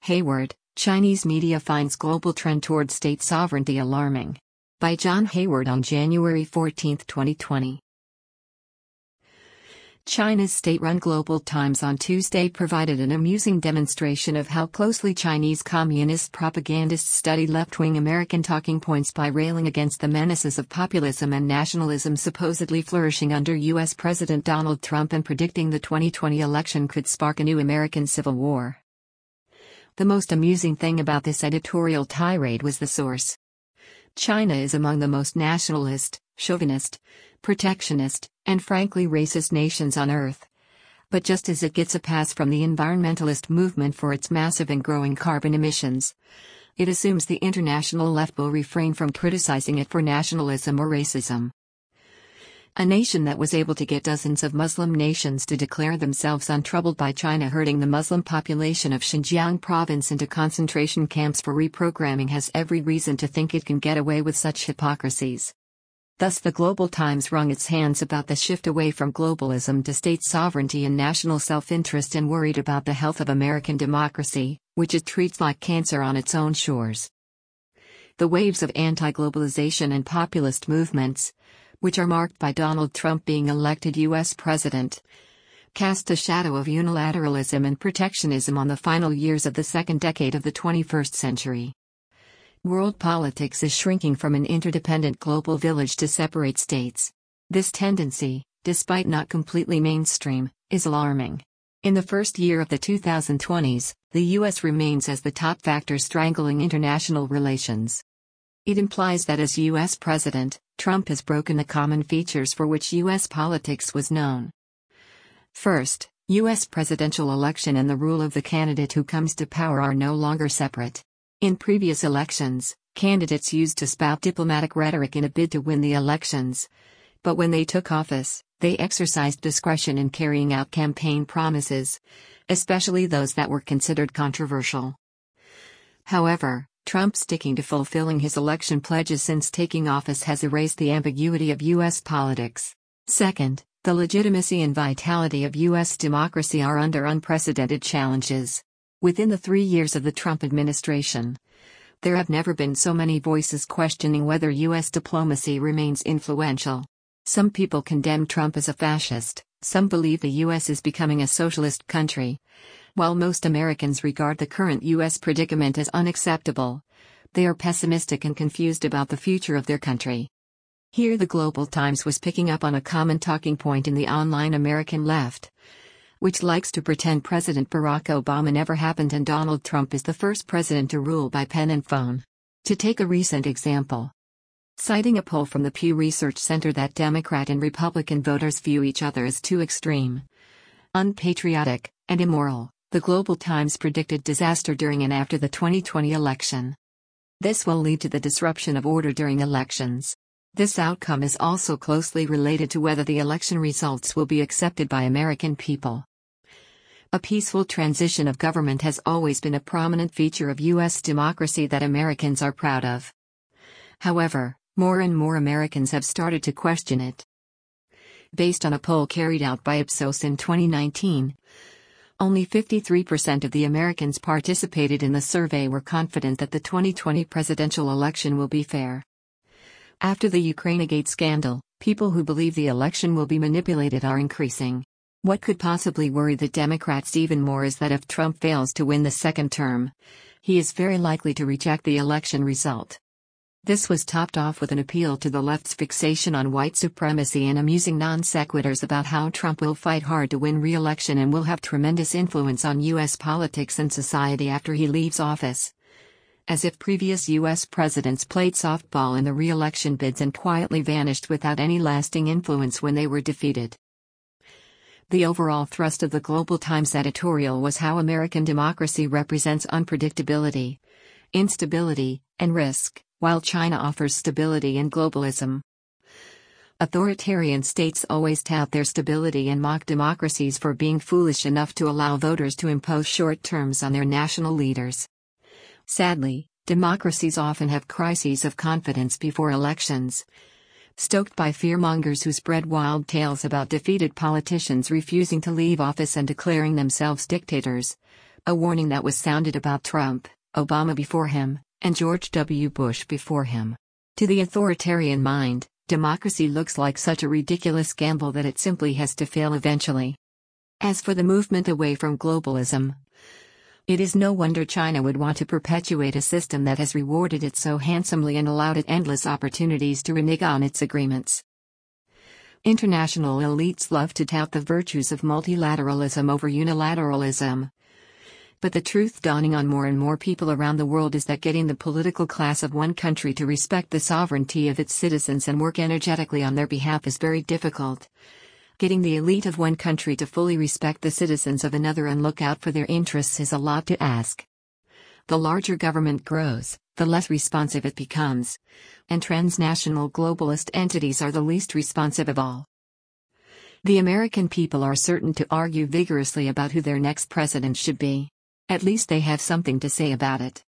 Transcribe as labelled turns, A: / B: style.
A: Hayward, Chinese media finds global trend toward state sovereignty alarming. By John Hayward on January 14, 2020. China's state-run Global Times on Tuesday provided an amusing demonstration of how closely Chinese communist propagandists study left-wing American talking points by railing against the menaces of populism and nationalism supposedly flourishing under U.S. President Donald Trump and predicting the 2020 election could spark a new American civil war. The most amusing thing about this editorial tirade was the source. China is among the most nationalist, chauvinist, protectionist, and frankly racist nations on Earth. But just as it gets a pass from the environmentalist movement for its massive and growing carbon emissions, it assumes the international left will refrain from criticizing it for nationalism or racism. A nation that was able to get dozens of Muslim nations to declare themselves untroubled by China herding the Muslim population of Xinjiang province into concentration camps for reprogramming has every reason to think it can get away with such hypocrisies. Thus the Global Times wrung its hands about the shift away from globalism to state sovereignty and national self-interest and worried about the health of American democracy, which it treats like cancer on its own shores. The waves of anti-globalization and populist movements, which are marked by Donald Trump being elected U.S. president, cast a shadow of unilateralism and protectionism on the final years of the second decade of the 21st century. World politics is shrinking from an interdependent global village to separate states. This tendency, despite not completely mainstream, is alarming. In the first year of the 2020s, the U.S. remains as the top factor strangling international relations. It implies that as U.S. president, Trump has broken the common features for which U.S. politics was known. First, U.S. presidential election and the rule of the candidate who comes to power are no longer separate. In previous elections, candidates used to spout diplomatic rhetoric in a bid to win the elections. But when they took office, they exercised discretion in carrying out campaign promises, especially those that were considered controversial. However, Trump sticking to fulfilling his election pledges since taking office has erased the ambiguity of U.S. politics. Second, the legitimacy and vitality of U.S. democracy are under unprecedented challenges. Within the 3 years of the Trump administration, there have never been so many voices questioning whether U.S. diplomacy remains influential. Some people condemn Trump as a fascist, some believe the U.S. is becoming a socialist country. While most Americans regard the current U.S. predicament as unacceptable, they are pessimistic and confused about the future of their country. Here the Global Times was picking up on a common talking point in the online American left, which likes to pretend President Barack Obama never happened and Donald Trump is the first president to rule by pen and phone. To take a recent example, citing a poll from the Pew Research Center that Democrat and Republican voters view each other as too extreme, unpatriotic, and immoral, the Global Times predicted disaster during and after the 2020 election. This will lead to the disruption of order during elections. This outcome is also closely related to whether the election results will be accepted by American people. A peaceful transition of government has always been a prominent feature of U.S. democracy that Americans are proud of. However, more and more Americans have started to question it. Based on a poll carried out by Ipsos in 2019, only 53% of the Americans participated in the survey were confident that the 2020 presidential election will be fair. After the Ukrainegate scandal, people who believe the election will be manipulated are increasing. What could possibly worry the Democrats even more is that if Trump fails to win the second term, he is very likely to reject the election result. This was topped off with an appeal to the left's fixation on white supremacy and amusing non-sequiturs about how Trump will fight hard to win re-election and will have tremendous influence on U.S. politics and society after he leaves office. As if previous U.S. presidents played softball in the re-election bids and quietly vanished without any lasting influence when they were defeated. The overall thrust of the Global Times editorial was how American democracy represents unpredictability, instability, and risk, while China offers stability and globalism. Authoritarian states always tout their stability and mock democracies for being foolish enough to allow voters to impose short terms on their national leaders. Sadly, democracies often have crises of confidence before elections, stoked by fearmongers who spread wild tales about defeated politicians refusing to leave office and declaring themselves dictators, A warning that was sounded about Trump, Obama before him, and George W. Bush before him. To the authoritarian mind, democracy looks like such a ridiculous gamble that it simply has to fail eventually. As for the movement away from globalism, it is no wonder China would want to perpetuate a system that has rewarded it so handsomely and allowed it endless opportunities to renege on its agreements. International elites love to tout the virtues of multilateralism over unilateralism. But the truth dawning on more and more people around the world is that getting the political class of one country to respect the sovereignty of its citizens and work energetically on their behalf is very difficult. Getting the elite of one country to fully respect the citizens of another and look out for their interests is a lot to ask. The larger government grows, the less responsive it becomes. And transnational globalist entities are the least responsive of all. The American people are certain to argue vigorously about who their next president should be. At least they have something to say about it.